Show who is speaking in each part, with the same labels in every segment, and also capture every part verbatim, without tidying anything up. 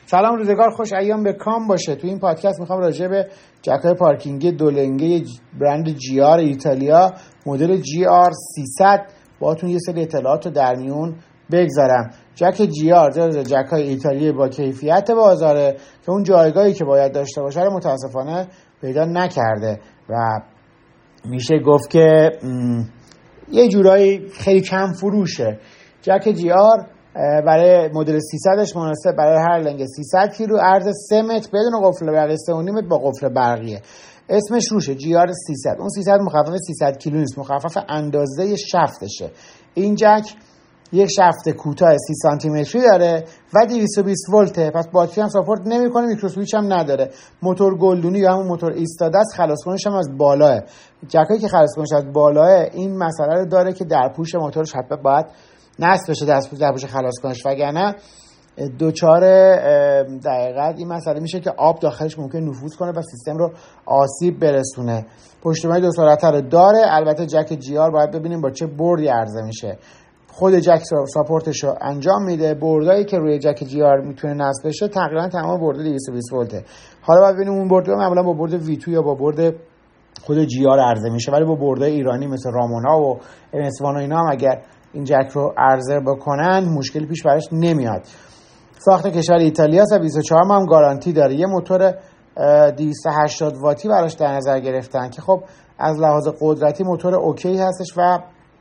Speaker 1: سلام، روزگار خوش، ایام به کام باشه. تو این پادکست میخوام راجع به جک‌های پارکینگی دولنگه برند جی آر ایتالیا مدل جی آر سیصد باهاتون یه سری اطلاعات رو در میون بگذارم. جک جی آر جز جک‌های ایتالیایی با کیفیت بازاره که اون جایگاهی که باید داشته باشه رو متاسفانه پیدا نکرده و میشه گفت که یه جورایی خیلی کم فروشه. جک جی آر برای مدل سیصدش مناسب برای هر لنگ سیصد کیلو، عرض سه متر بدون قفل برقی، سه و نیم متر با قفل برقیه. اسمش روشه، جی آر سیصد. اون سیصد مخفف سیصد کیلو نیست، مخفف اندازه شفتشه. این جک یک شفت کوتاه سی سانتی متری داره و دویست و بیست ولته، پس باتری هم ساپورت نمیکنه، میکرو سویچ هم نداره. موتور گلدونی یا همون موتور ایستاده است، خلاص کنش هم از بالاه. جکایی که خلاص کنش از بالاه این مسئله رو داره که در پوش موتورش حتما باید نصب بشه، دست در پوش خلاص کنش، وگرنه دوچار دقیقاً این مسئله میشه که آب داخلش ممکن نفوذ کنه و سیستم رو آسیب برسونه. پشتوانه دو سرعته رو داره. البته جک جی آر باید ببینیم با چه بردی عرضه میشه. خود جک ساپورتش رو انجام میده. بردایی که روی جک جی آر میتونه نصب بشه تقریبا تمام برد دویست و بیست ولته. حالا باید ببینیم اون برد معمولا با برد وی تو یا با برد خود جی آر عرضه میشه، ولی با بردای ایرانی مثل رامونا و ام اس وان و اینا هم اگر این جک رو عرضه بکنن مشکلی پیش براش نمیاد. ساخت کشور ایتالیا است و بیست و چهار ماه هم گارانتی داره. یه موتور دویست و هشتاد واتی براش در نظر گرفتن که خب از لحاظ قدرتی موتور اوکی هستش و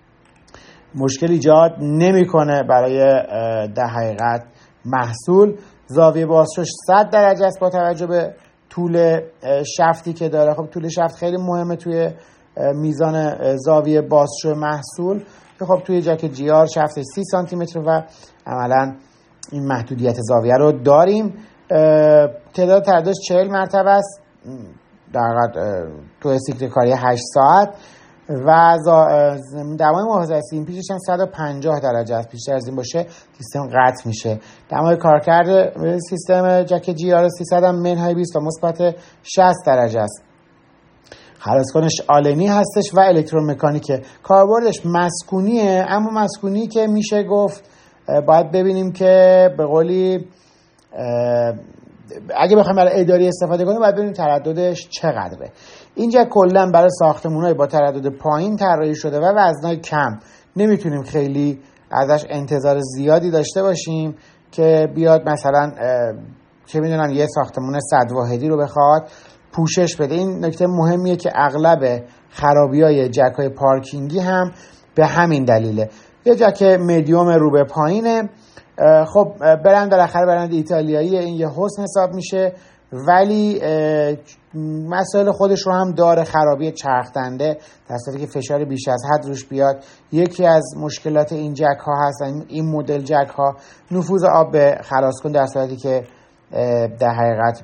Speaker 1: مشکل ایجاد نمیکنه برای در حقیقت محصول. زاویه بازشوش صد درجه است با توجه به طول شفتی که داره. خب طول شفت خیلی مهمه توی میزان زاویه بازشو محصول که خب توی جک جی آر شفت سی سانتی متر و عملا این محدودیت زاویه رو داریم. تعداد ترداش چهل مرتبه است در حقیقت تو سیکل کاری هشت ساعت و دمای محافظت سیم پیچش هم صد و پنجاه درجه است. بیشتر از این باشه سیستم قطع میشه. دمای کارکرد سیستم جک جی آر سیصد هم منهای بیست و مثبت شصت درجه است. خلاص کنش آلنی هستش و الکترومکانیکه. کاربردش مسکونیه، اما مسکونی که میشه گفت باید ببینیم که به قولی اگه بخوایم برای اداری استفاده کنیم باید ببینیم ترددش چقدره. اینجا کلا برای ساختمان‌های با تردد پایین طراحی شده و وزنای کم. نمیتونیم خیلی ازش انتظار زیادی داشته باشیم که بیاد مثلا چه میدونم یه ساختمان صد واحدی رو بخواد پوشش بده. این نکته مهمیه که اغلب خرابی‌های جک‌های پارکینگی هم به همین دلیله. یه جک مدیوم رو به پایینه. خب برند بالاخره برند ایتالیایی، این یه حسن حساب میشه، ولی مسائل خودش رو هم داره. خرابی چرخدنده در صورتی که فشار بیش از حد روش بیاد یکی از مشکلات این جک ها هست. این مدل جک ها نفوذ آب به خلاص کن در صورتی که در حقیقت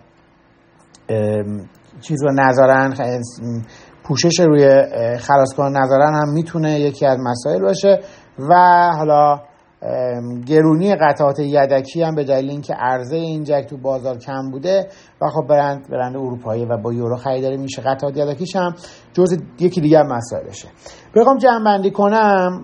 Speaker 1: چیز رو نذارن، پوشش روی خلاص کن نذارن هم میتونه یکی از مسائل باشه. و حالا گرونی قطعات یدکی هم به دلیل اینکه عرضه این جک تو بازار کم بوده و خب برند برند اروپایی و با یورو خریداری میشه، قطعات یدکیش هم جزء یکی دیگه مسائلشه. بخوام جمع بندی کنم،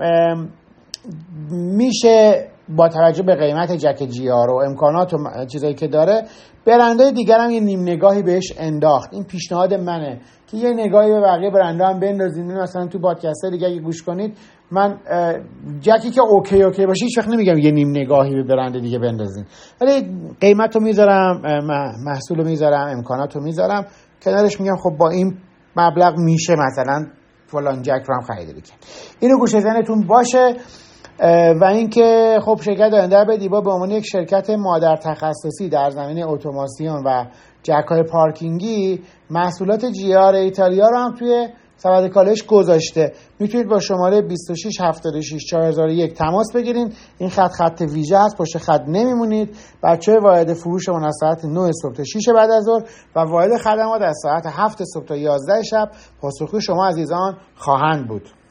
Speaker 1: میشه با توجه به قیمت جک جی آر و امکانات و چیزایی که داره برندهای دیگر هم یه نیم نگاهی بهش انداخت. این پیشنهاد منه که یه نگاهی به بقیه برندها هم بندازید. مثلا تو پادکست دیگه اگه گوش کنید من جکی که اوکی اوکی باشه هیچ وقت نمیگم یه نیم نگاهی به برند دیگه بندازین، ولی قیمت رو میذارم، محصول رو میذارم، امکانات رو میذارم کنارش، میگم خب با این مبلغ میشه مثلا فلان جک رو هم خریداری کرد. اینو گوشه ذهنتون باشه. و اینکه خب شرکت آینده به دیبا به عنوان یک شرکت مادر تخصصی در زمینه اتوماسیون و جک‌های پارکینگی محصولات جی آر ایتالیا رو هم توی سبد کالش گذاشته. میتونید با شماره بیست و شش هفتاد و شش چهار هزار و یک تماس بگیرین. این خط خط ویژه هست، پشت خط نمیمونید. بچه‌های واحد فروشمون از ساعت نه صبح تا شش بعد از ظهر و واحد خدمات از ساعت هفت صبح تا یازده شب پاسخگوی شما عزیزان خواهند بود.